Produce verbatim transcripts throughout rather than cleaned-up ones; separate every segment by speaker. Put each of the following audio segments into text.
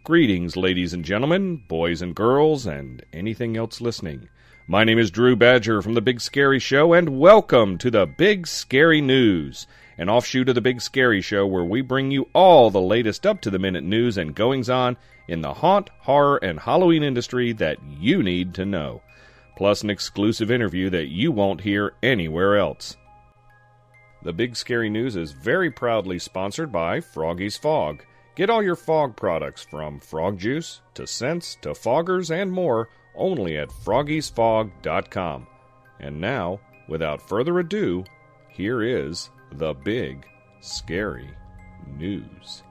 Speaker 1: Greetings, ladies and gentlemen, boys and girls, and anything else listening. My name is Drew Badger from The Big Scary Show, and welcome to the Big Scary News, an offshoot of The Big Scary Show where we bring you all the latest up-to-the-minute news and goings-on in the haunt, horror, and Halloween industry that you need to know, plus an exclusive interview that you won't hear anywhere else. The Big Scary News is very proudly sponsored by Froggy's Fog. Get all your fog products from frog juice to scents to foggers and more only at froggies fog dot com. And now, without further ado, here is the Big Scary News.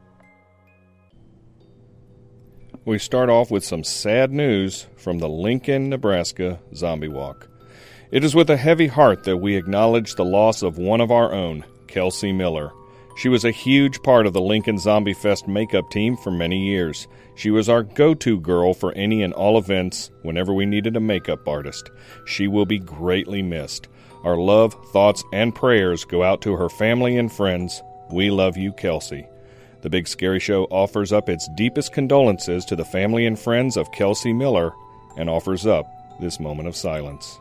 Speaker 1: We start off with some sad news from the Lincoln, Nebraska Zombie Walk. It is with a heavy heart that we acknowledge the loss of one of our own, Kelsey Miller. She was a huge part of the Lincoln Zombie Fest makeup team for many years. She was our go-to girl for any and all events whenever we needed a makeup artist. She will be greatly missed. Our love, thoughts, and prayers go out to her family and friends. We love you, Kelsey. The Big Scary Show offers up its deepest condolences to the family and friends of Kelsey Miller and offers up this moment of silence.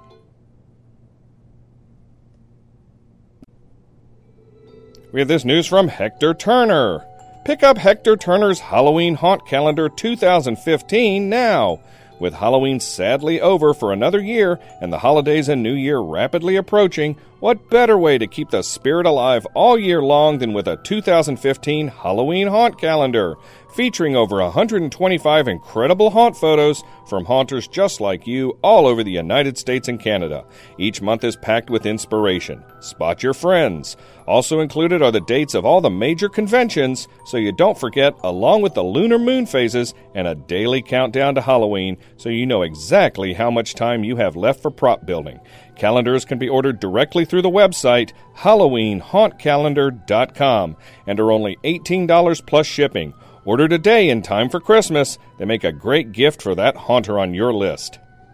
Speaker 1: We have this news from Hector Turner. Pick up Hector Turner's Halloween Haunt Calendar two thousand fifteen now. With Halloween sadly over for another year and the holidays and New Year rapidly approaching, what better way to keep the spirit alive all year long than with a two thousand fifteen Halloween Haunt Calendar, featuring over one hundred twenty-five incredible haunt photos from haunters just like you all over the United States and Canada. Each month is packed with inspiration. Spot your friends. Also included are the dates of all the major conventions, so you don't forget, along with the lunar moon phases and a daily countdown to Halloween, so you know exactly how much time you have left for prop building. Calendars can be ordered directly through the website halloween haunt calendar dot com and are only eighteen dollars plus shipping. Order today in time for Christmas. They make a great gift for that haunter on your list.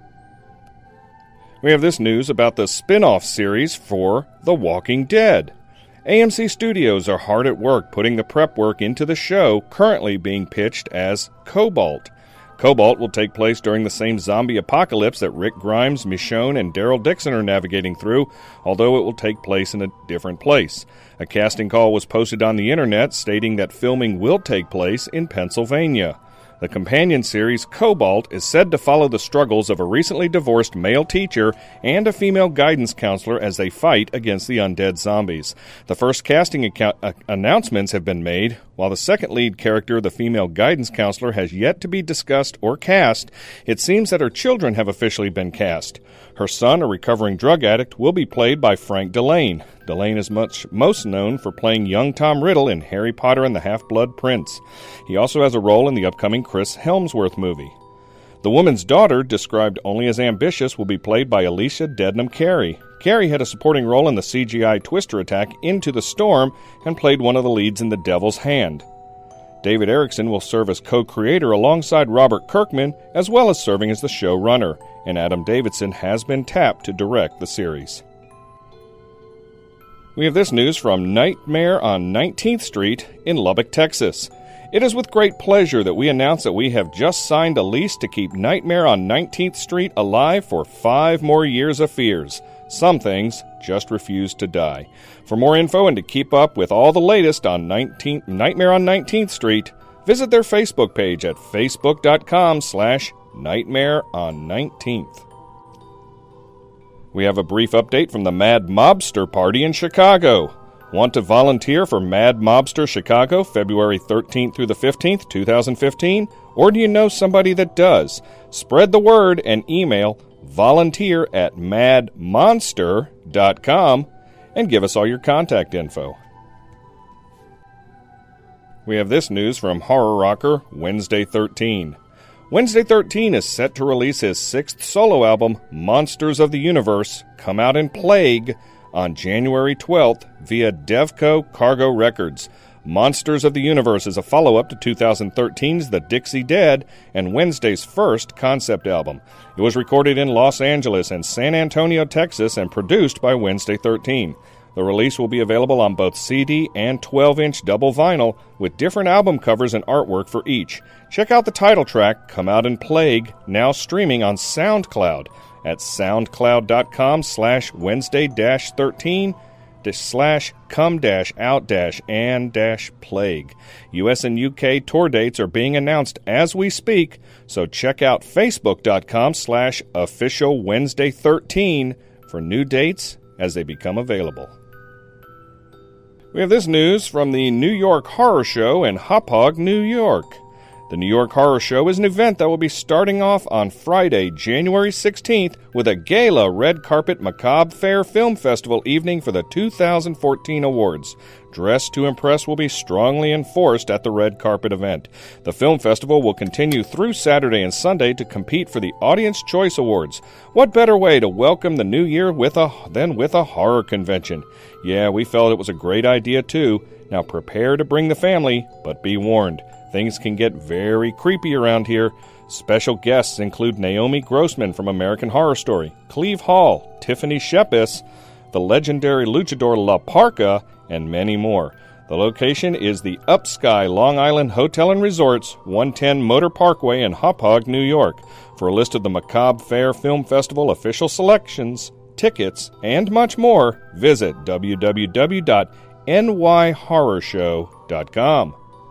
Speaker 1: We have this news about the spin-off series for The Walking Dead. A M C Studios are hard at work putting the prep work into the show currently being pitched as Cobalt. Cobalt will take place during the same zombie apocalypse that Rick Grimes, Michonne, and Daryl Dixon are navigating through, although it will take place in a different place. A casting call was posted on the internet stating that filming will take place in Pennsylvania. The companion series, Cobalt, is said to follow the struggles of a recently divorced male teacher and a female guidance counselor as they fight against the undead zombies. The first casting account- uh, announcements have been made, while the second lead character, the female guidance counselor, has yet to be discussed or cast. It seems that her children have officially been cast. Her son, a recovering drug addict, will be played by Frank Delane. Delane is much most known for playing young Tom Riddle in Harry Potter and the Half-Blood Prince. He also has a role in the upcoming Chris Hemsworth movie. The woman's daughter, described only as ambitious, will be played by Alicia Dednam Carey. Carey had a supporting role in the C G I Twister attack Into the Storm and played one of the leads in The Devil's Hand. David Erickson will serve as co-creator alongside Robert Kirkman, as well as serving as the showrunner, and Adam Davidson has been tapped to direct the series. We have this news from Nightmare on nineteenth Street in Lubbock, Texas. It is with great pleasure that we announce that we have just signed a lease to keep Nightmare on nineteenth Street alive for five more years of fears. Some things just refuse to die. For more info and to keep up with all the latest on nineteenth, Nightmare on nineteenth Street, visit their Facebook page at facebook.com slash Nightmare on nineteenth. We have a brief update from the Mad Mobster Party in Chicago. Want to volunteer for Mad Mobster Chicago, February thirteenth through the fifteenth, twenty fifteen? Or do you know somebody that does? Spread the word and email volunteer at mad monster dot com and give us all your contact info. We have this news from horror rocker Wednesday thirteen. Wednesday thirteen is set to release his sixth solo album, Monsters of the Universe, Come Out in Plague, on January twelfth via Devco Cargo Records. Monsters of the Universe is a follow-up to two thousand thirteen's The Dixie Dead and Wednesday's first concept album. It was recorded in Los Angeles and San Antonio, Texas, and produced by Wednesday thirteen. The release will be available on both C D and twelve-inch double vinyl, with different album covers and artwork for each. Check out the title track, Come Out and Plague, now streaming on SoundCloud at soundcloud.com slash Wednesday dash 13 slash come dash out dash and dash plague. U S and U K tour dates are being announced as we speak, so check out facebook.com slash official Wednesday 13 for new dates as they become available. We have this news from the New York Horror Show in Hauppauge, New York. The New York Horror Show is an event that will be starting off on Friday, January sixteenth, with a gala red carpet macabre fair film festival evening for the two thousand fourteen awards. Dress to Impress will be strongly enforced at the red carpet event. The film festival will continue through Saturday and Sunday to compete for the Audience Choice Awards. What better way to welcome the new year with a than with a horror convention? Yeah, we felt it was a great idea too. Now prepare to bring the family, but be warned. Things can get very creepy around here. Special guests include Naomi Grossman from American Horror Story, Cleve Hall, Tiffany Shepis, the legendary luchador La Parka, and many more. The location is the Upsky Long Island Hotel and Resorts, one ten Motor Parkway in Hauppauge, New York. For a list of the Macabre Fair Film Festival official selections, tickets, and much more, visit w w w dot n y horror show dot com.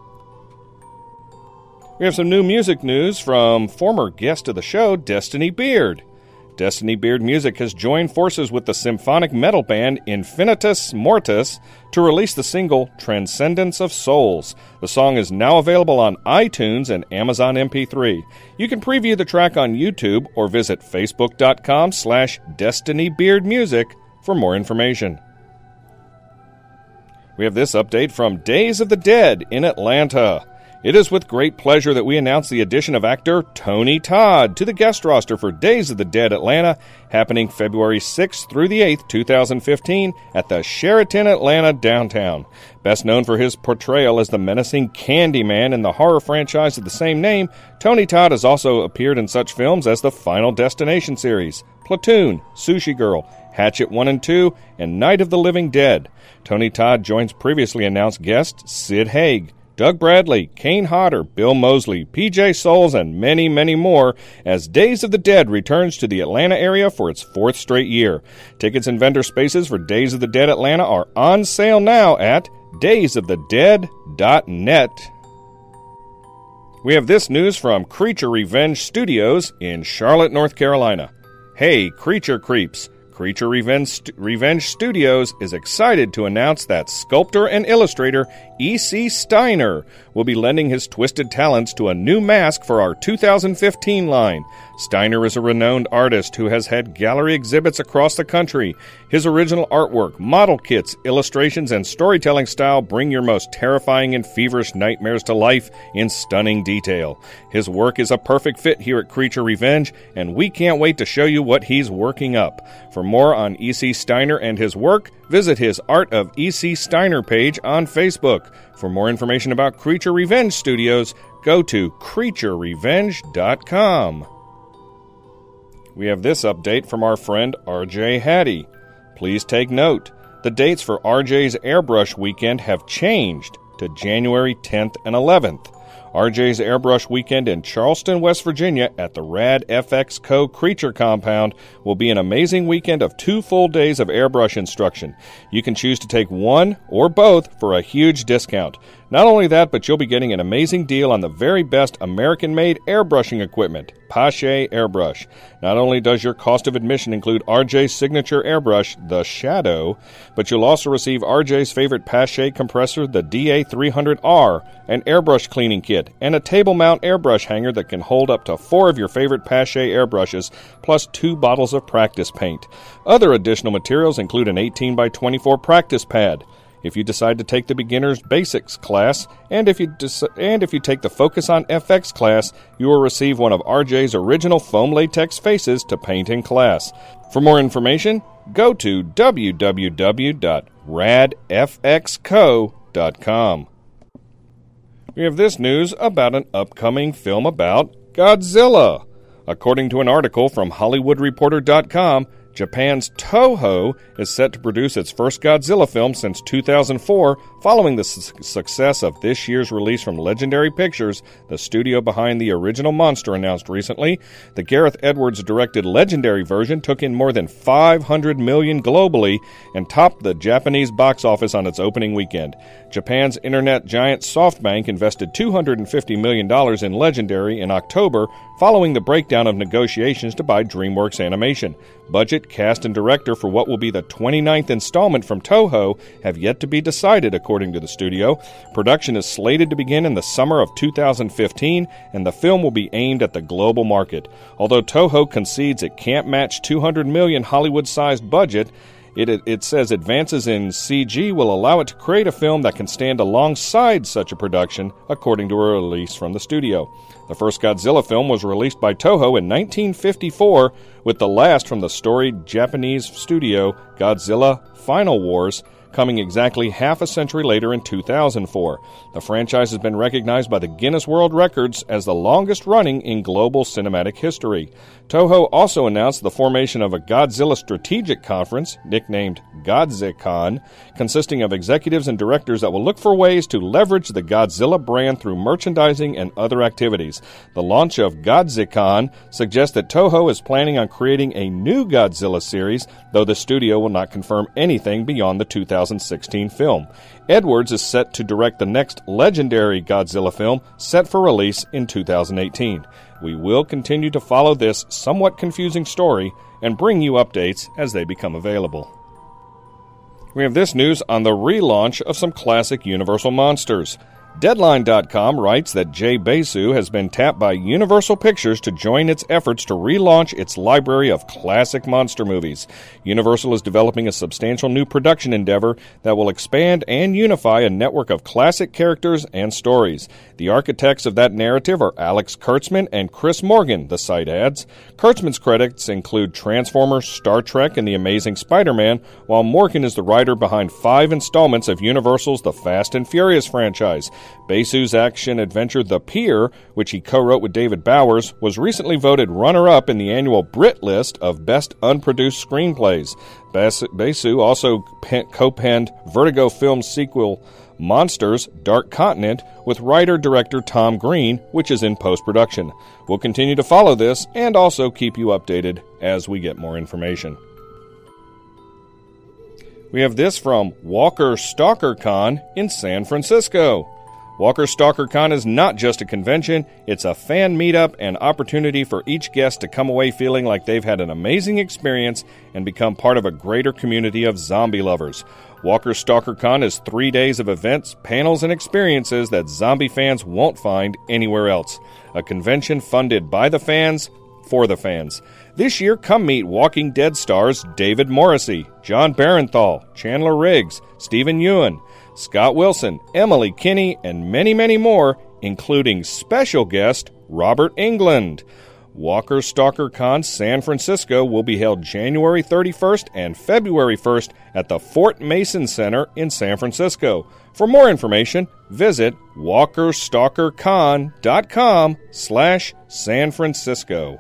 Speaker 1: We have some new music news from former guest of the show, Destiny Beard. Destiny Beard Music has joined forces with the symphonic metal band Infinitus Mortis to release the single Transcendence of Souls. The song is now available on iTunes and Amazon M P three. You can preview the track on YouTube or visit facebook.com slash Destiny Beard Music for more information. We have this update from Days of the Dead in Atlanta. It is with great pleasure that we announce the addition of actor Tony Todd to the guest roster for Days of the Dead Atlanta, happening February sixth through the eighth, twenty fifteen, at the Sheraton Atlanta downtown. Best known for his portrayal as the menacing Candyman in the horror franchise of the same name, Tony Todd has also appeared in such films as the Final Destination series, Platoon, Sushi Girl, Hatchet one and two, and Night of the Living Dead. Tony Todd joins previously announced guests Sid Haig, Doug Bradley, Kane Hodder, Bill Moseley, P J Souls, and many, many more as Days of the Dead returns to the Atlanta area for its fourth straight year. Tickets and vendor spaces for Days of the Dead Atlanta are on sale now at days of the dead dot net. We have this news from Creature Revenge Studios in Charlotte, North Carolina. Hey, Creature Creeps! Creature Revenge, Revenge Studios is excited to announce that sculptor and illustrator E C Steiner will be lending his twisted talents to a new mask for our two thousand fifteen line. Steiner is a renowned artist who has had gallery exhibits across the country. His original artwork, model kits, illustrations, and storytelling style bring your most terrifying and feverish nightmares to life in stunning detail. His work is a perfect fit here at Creature Revenge, and we can't wait to show you what he's working up. For more on E C Steiner and his work, visit his Art of E C Steiner page on Facebook. For more information about Creature Revenge Studios, go to creature revenge dot com. We have this update from our friend R J Hattie. Please take note, the dates for R J's Airbrush Weekend have changed to January tenth and eleventh. R J's Airbrush Weekend in Charleston, West Virginia at the Rad F X Co. Creature Compound will be an amazing weekend of two full days of airbrush instruction. You can choose to take one or both for a huge discount. Not only that, but you'll be getting an amazing deal on the very best American-made airbrushing equipment, Pache Airbrush. Not only does your cost of admission include R J's signature airbrush, the Shadow, but you'll also receive R J's favorite Pache compressor, the D A three hundred R, an airbrush cleaning kit, and a table mount airbrush hanger that can hold up to four of your favorite Pache airbrushes, plus two bottles of practice paint. Other additional materials include an eighteen by twenty-four practice pad. If you decide to take the Beginner's Basics class, and if you des- and if you take the Focus on F X class, you will receive one of R J's original foam latex faces to paint in class. For more information, go to w w w dot rad f x co dot com. We have this news about an upcoming film about Godzilla. According to an article from Hollywood Reporter dot com, Japan's Toho is set to produce its first Godzilla film since two thousand four, following the su- success of this year's release from Legendary Pictures, the studio behind the original monster announced recently. The Gareth Edwards-directed Legendary version took in more than five hundred million dollars globally and topped the Japanese box office on its opening weekend. Japan's internet giant SoftBank invested two hundred fifty million dollars in Legendary in October, following the breakdown of negotiations to buy DreamWorks Animation. Budget, cast, and director for what will be the twenty-ninth installment from Toho have yet to be decided, according to the studio. Production is slated to begin in the summer of two thousand fifteen, and the film will be aimed at the global market. Although Toho concedes it can't match two hundred million dollars Hollywood-sized budget, It, it says advances in C G will allow it to create a film that can stand alongside such a production, according to a release from the studio. The first Godzilla film was released by Toho in nineteen fifty-four, with the last from the storied Japanese studio Godzilla Final Wars coming exactly half a century later in two thousand four. The franchise has been recognized by the Guinness World Records as the longest running in global cinematic history. Toho also announced the formation of a Godzilla Strategic Conference, nicknamed GodziCon, consisting of executives and directors that will look for ways to leverage the Godzilla brand through merchandising and other activities. The launch of GodziCon suggests that Toho is planning on creating a new Godzilla series, though the studio will not confirm anything beyond the two thousand sixteen film. Edwards is set to direct the next Legendary Godzilla film, set for release in two thousand eighteen. We will continue to follow this somewhat confusing story and bring you updates as they become available. We have this news on the relaunch of some classic Universal monsters. Deadline dot com writes that Jay Basu has been tapped by Universal Pictures to join its efforts to relaunch its library of classic monster movies. Universal is developing a substantial new production endeavor that will expand and unify a network of classic characters and stories. The architects of that narrative are Alex Kurtzman and Chris Morgan, the site adds. Kurtzman's credits include Transformers, Star Trek, and The Amazing Spider-Man, while Morgan is the writer behind five installments of Universal's The Fast and Furious franchise. Basu's action-adventure The Pier, which he co-wrote with David Bowers, was recently voted runner-up in the annual Brit list of Best Unproduced Screenplays. Basu also co-penned Vertigo Films' sequel Monsters, Dark Continent, with writer-director Tom Green, which is in post-production. We'll continue to follow this and also keep you updated as we get more information. We have this from Walker Stalker Con in San Francisco. Walker Stalker Con is not just a convention, it's a fan meetup and opportunity for each guest to come away feeling like they've had an amazing experience and become part of a greater community of zombie lovers. Walker Stalker Con is three days of events, panels, and experiences that zombie fans won't find anywhere else. A convention funded by the fans, for the fans. This year, come meet Walking Dead stars David Morrissey, John Barenthal, Chandler Riggs, Stephen Ewan, Scott Wilson, Emily Kinney, and many, many more, including special guest Robert Englund. Walker Stalker Con San Francisco will be held January thirty-first and February first at the Fort Mason Center in San Francisco. For more information, visit walker stalker con dot com slash San Francisco.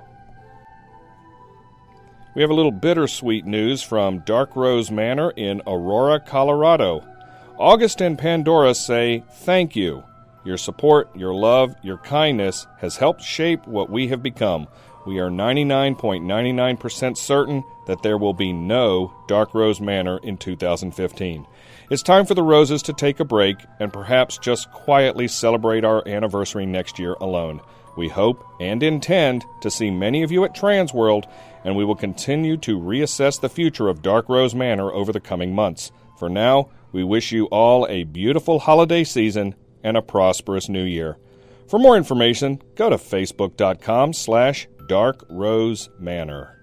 Speaker 1: We have a little bittersweet news from Dark Rose Manor in Aurora, Colorado. August and Pandora say thank you. Your support, your love, your kindness has helped shape what we have become. We are ninety-nine point nine nine percent certain that there will be no Dark Rose Manor in two thousand fifteen. It's time for the Roses to take a break and perhaps just quietly celebrate our anniversary next year alone. We hope and intend to see many of you at Transworld, and we will continue to reassess the future of Dark Rose Manor over the coming months. For now, we wish you all a beautiful holiday season and a prosperous new year. For more information, go to facebook.com slash Dark Rose Manor.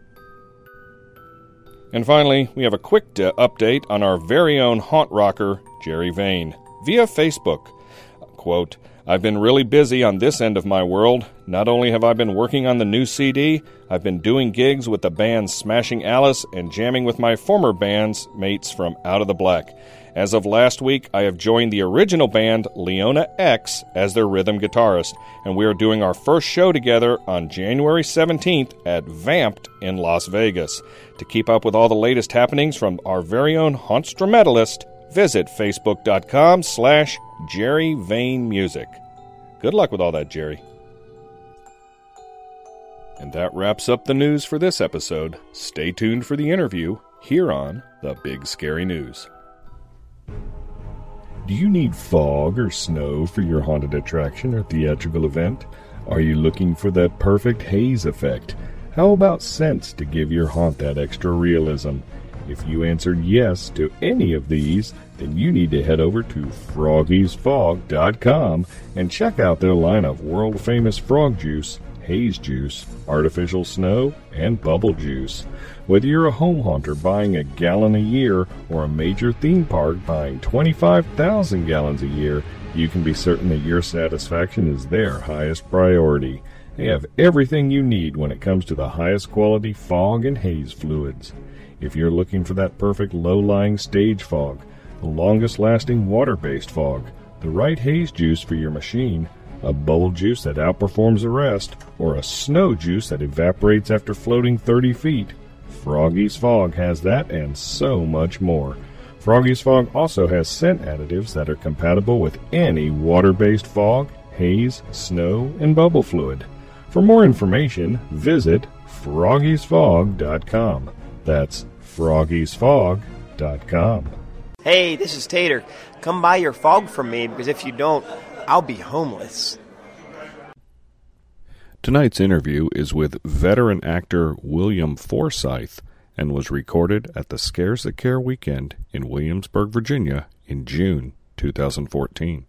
Speaker 1: And finally, we have a quick d- update on our very own haunt rocker, Jerry Vane, via Facebook. Quote, I've been really busy on this end of my world. Not only have I been working on the new C D, I've been doing gigs with the band Smashing Alice and jamming with my former band's mates from Out of the Black. As of last week, I have joined the original band Leona X as their rhythm guitarist, and we are doing our first show together on January seventeenth at Vamped in Las Vegas. To keep up with all the latest happenings from our very own Haunstrumentalist, visit facebook.com slash Jerry Vane Music. Good luck with all that, Jerry. And that wraps up the news for this episode. Stay tuned for the interview here on The Big Scary News. Do you need fog or snow for your haunted attraction or theatrical event? Are you looking for that perfect haze effect? How about scents to give your haunt that extra realism? If you answered yes to any of these, then you need to head over to froggies fog dot com and check out their line of world-famous frog juice, haze juice, artificial snow, and bubble juice. Whether you're a home haunter buying a gallon a year or a major theme park buying twenty-five thousand gallons a year, you can be certain that your satisfaction is their highest priority. They have everything you need when it comes to the highest quality fog and haze fluids. If you're looking for that perfect low-lying stage fog, the longest-lasting water-based fog, the right haze juice for your machine, a bubble juice that outperforms the rest, or a snow juice that evaporates after floating thirty feet, Froggy's Fog has that and so much more. Froggy's Fog also has scent additives that are compatible with any water-based fog, haze, snow, and bubble fluid. For more information, visit froggies fog dot com. That's froggies fog dot com.
Speaker 2: Hey, this is Tater. Come buy your fog from me, because if you don't, I'll be homeless.
Speaker 1: Tonight's interview is with veteran actor William Forsythe and was recorded at the Scares That Care weekend in Williamsburg, Virginia in June twenty fourteen.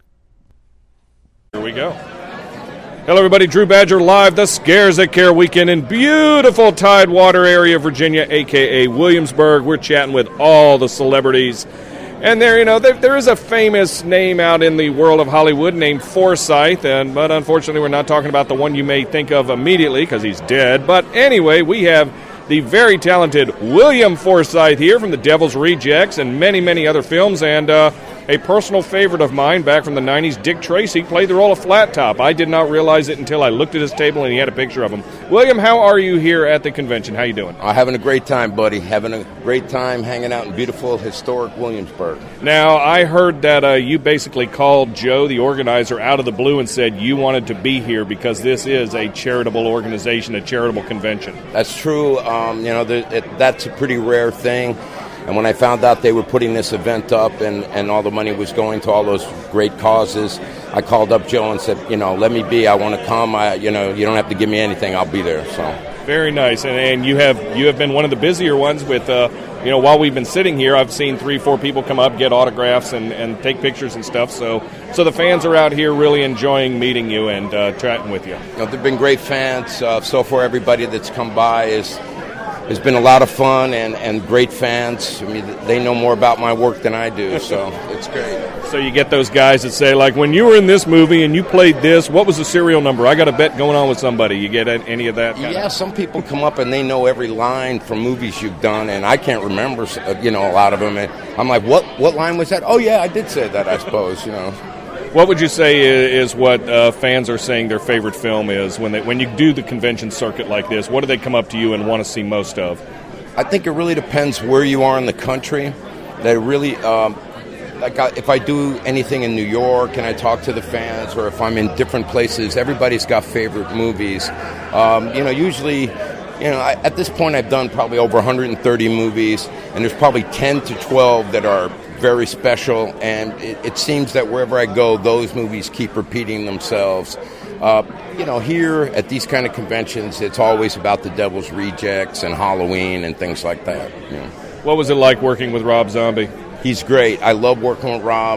Speaker 1: Here we go. Hello, everybody. Drew Badger live, the Scares That Care weekend in beautiful Tidewater area, Virginia, a k a. Williamsburg. We're chatting with all the celebrities. And there, you know, there, there is a famous name out in the world of Hollywood named Forsythe, and but unfortunately we're not talking about the one you may think of immediately because he's dead. But anyway, we have the very talented William Forsythe here from The Devil's Rejects and many, many other films, and uh, a personal favorite of mine back from the nineties, Dick Tracy, played the role of Flat Top. I did not realize it until I looked at his table and he had a picture of him. William, how are you here at the convention? How you doing?
Speaker 3: Uh, having a great time, buddy. Having a great time hanging out in beautiful, historic Williamsburg.
Speaker 1: Now, I heard that uh, you basically called Joe, the organizer, out of the blue and said you wanted to be here because this is a charitable organization, a charitable convention.
Speaker 3: That's true. Um, you know, the, it, that's a pretty rare thing. And when I found out they were putting this event up and, and all the money was going to all those great causes, I called up Joe and said, you know, let me be. I want to come. I, you know, you don't have to give me anything. I'll be there. So
Speaker 1: very nice. And, and you have you have been one of the busier ones with, uh, you know, while we've been sitting here, I've seen three, four people come up, get autographs, and, and take pictures and stuff. So so the fans are out here really enjoying meeting you and uh, chatting with you.
Speaker 3: You know, they've been great fans. Uh, so far, everybody that's come by is... It's been a lot of fun and, and great fans. I mean, they know more about my work than I do, so it's great.
Speaker 1: So you get those guys that say, like, when you were in this movie and you played this, what was the serial number? I got a bet going on with somebody. You get any of that?
Speaker 3: Yeah, of? Some people come up and they know every line from movies you've done, and I can't remember, you know, a lot of them. And I'm like, what What line was that? Oh, yeah, I did say that, I suppose, you know.
Speaker 1: What would you say is what uh, fans are saying their favorite film is when they when you do the convention circuit like this? What do they come up to you and want to see most of?
Speaker 3: I think it really depends where you are in the country. They really, um, like I, if I do anything in New York and I talk to the fans, or if I'm in different places, everybody's got favorite movies. Um, you know, usually, you know, I, at this point I've done probably over one hundred thirty movies, and there's probably ten to twelve that are very special, and it, it seems that wherever I go, those movies keep repeating themselves. Uh, you know, here at these kind of conventions, it's always about The Devil's Rejects and Halloween and things like that. You know.
Speaker 1: What was it like working with Rob Zombie?
Speaker 3: He's great. I love working with Rob.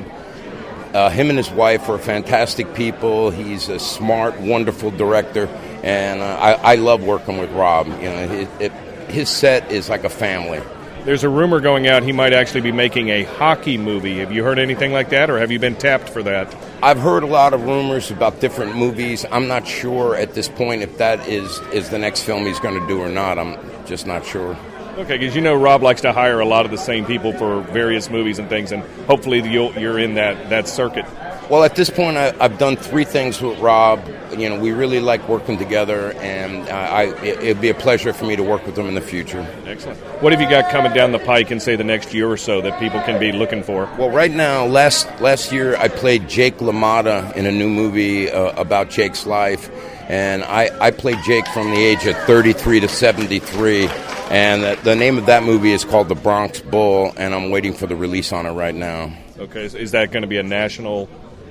Speaker 3: Uh, him and his wife are fantastic people. He's a smart, wonderful director, and uh, I, I love working with Rob. You know, it, it, his set is like a family.
Speaker 1: There's a rumor going out he might actually be making a hockey movie. Have you heard anything like that, or have you been tapped for that?
Speaker 3: I've heard a lot of rumors about different movies. I'm not sure at this point if that is, is the next film he's going to do or not. I'm just not sure.
Speaker 1: Okay, because you know Rob likes to hire a lot of the same people for various movies and things, and hopefully you'll, you're in that, that circuit.
Speaker 3: Well, at this point, I, I've done three things with Rob. You know, we really like working together, and uh, I, it, it'd be a pleasure for me to work with him in the future.
Speaker 1: Excellent. What have you got coming down the pike in, say, the next year or so that people can be looking for?
Speaker 3: Well, right now, last last year, I played Jake LaMotta in a new movie uh, about Jake's life, and I, I played Jake from the age of thirty-three to seventy-three, and the, the name of that movie is called The Bronx Bull, and I'm waiting for the release on it right now.
Speaker 1: Okay, is that going to be a national...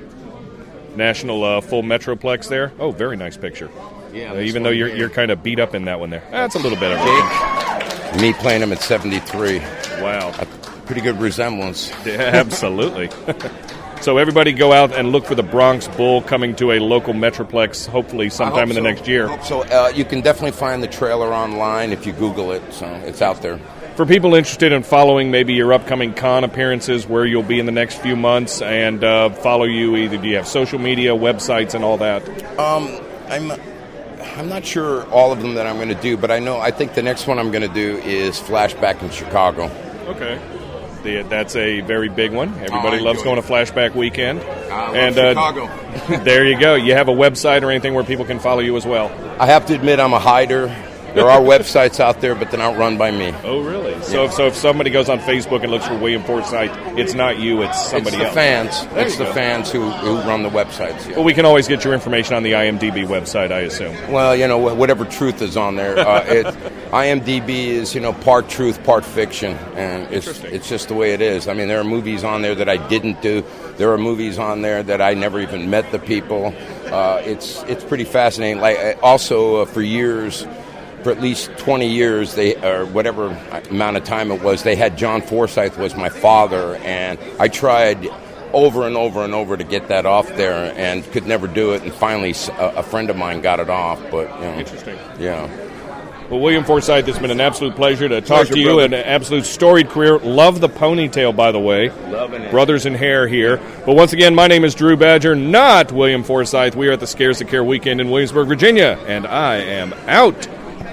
Speaker 1: National uh, full Metroplex there. Oh, very nice picture.
Speaker 3: Yeah.
Speaker 1: Uh, even though you're
Speaker 3: here.
Speaker 1: you're kind of beat up in that one there. That's a little bit of everything.
Speaker 3: Jake, me playing him at seventy-three.
Speaker 1: Wow.
Speaker 3: A pretty good resemblance.
Speaker 1: Yeah, absolutely. So everybody go out and look for the Bronx Bull coming to a local Metroplex hopefully sometime in the
Speaker 3: so.
Speaker 1: next year.
Speaker 3: I hope so. Uh, you can definitely find the trailer online if you Google it, so it's out there.
Speaker 1: For people interested in following maybe your upcoming con appearances, where you'll be in the next few months, and uh, follow you, either do you have social media, websites, and all that?
Speaker 3: Um, I'm I'm not sure all of them that I'm going to do, but I know I think the next one I'm going to do is Flashback in Chicago.
Speaker 1: Okay. The, that's a very big one. Everybody
Speaker 3: Oh,
Speaker 1: loves going
Speaker 3: it.
Speaker 1: to Flashback Weekend.
Speaker 3: I love
Speaker 1: and
Speaker 3: Chicago.
Speaker 1: Uh, there you go. You have a website or anything where people can follow you as well?
Speaker 3: I have to admit I'm a hider. There are websites out there, but they're not run by me.
Speaker 1: Oh, really? So, yeah. if, so if somebody goes on Facebook and looks for William Forsythe, it's not you, it's somebody
Speaker 3: it's the
Speaker 1: else.
Speaker 3: Fans.
Speaker 1: There
Speaker 3: it's the
Speaker 1: go.
Speaker 3: fans who, who run the websites. Yeah.
Speaker 1: Well, we can always get your information on the I M D B website, I assume.
Speaker 3: Well, you know, whatever truth is on there. Uh, it, I M D B is, you know, part truth, part fiction, and it's it's just the way it is. I mean, there are movies on there that I didn't do. There are movies on there that I never even met the people. Uh, it's it's pretty fascinating. Like also uh, for years. For at least twenty years, they or whatever amount of time it was, they had John Forsythe was my father, and I tried over and over and over to get that off there, and could never do it. And finally, a, a friend of mine got it off. But you know,
Speaker 1: interesting.
Speaker 3: Yeah.
Speaker 1: Well, William Forsythe, it's been an absolute pleasure to talk
Speaker 3: Pleasure,
Speaker 1: to you.
Speaker 3: brother.
Speaker 1: An absolute storied career. Love the ponytail, by the way.
Speaker 3: Loving it.
Speaker 1: Brothers in hair here. But once again, my name is Drew Badger, not William Forsythe. We are at the Scares That Care weekend in Williamsburg, Virginia, and I am out.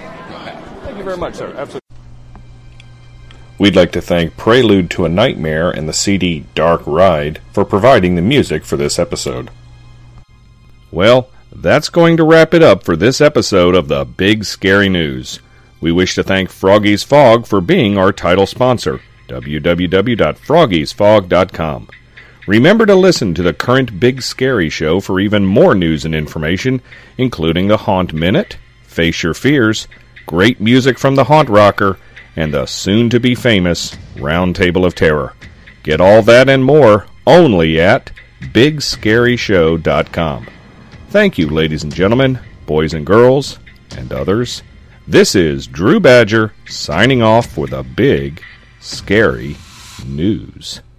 Speaker 1: Thank you very much, sir. Absolutely. We'd like to thank Prelude to a Nightmare and the C D Dark Ride for providing the music for this episode. Well, that's going to wrap it up for this episode of the Big Scary News. We wish to thank Froggy's Fog for being our title sponsor, w w w dot froggies fog dot com. Remember to listen to the current Big Scary Show for even more news and information, including the Haunt Minute, Face Your Fears, great music from the Haunt Rocker, and the soon-to-be-famous Round Table of Terror. Get all that and more only at big scary show dot com. Thank you, ladies and gentlemen, boys and girls, and others. This is Drew Badger signing off for the Big Scary News.